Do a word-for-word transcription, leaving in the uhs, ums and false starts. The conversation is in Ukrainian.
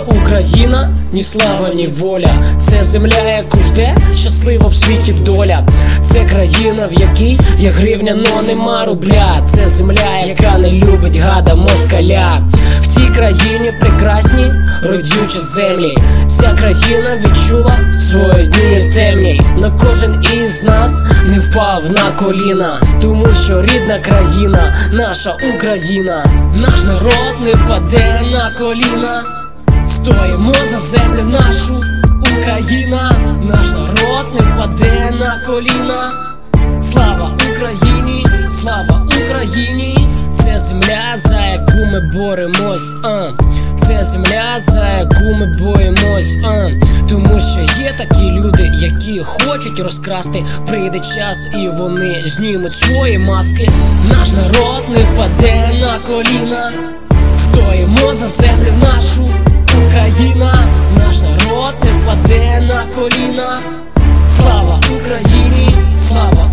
Україна, ні слава, ні воля. Це земля, яку жде щаслива в світі доля. Це країна, в якій є гривня, но нема рубля. Це земля, яка не любить гада москаля. В цій країні прекрасні родючі землі. Ця країна відчула свої дні темні. Но кожен із нас не впав на коліна, тому що рідна країна, наша Україна. Наш народ не впаде на коліна. Стоїмо за землю нашу, Україна. Наш народ не впаде на коліна. Слава Україні, слава Україні. Це земля, за яку ми боремось, а. Це земля, за яку ми боїмось, а. Тому що є такі люди, які хочуть розкрасти. Прийде час і вони знімуть свої маски. Наш народ не впаде на коліна. Стоїмо за землю нашу, Україна. Наш народ не впаде на коліна. Слава Україні, слава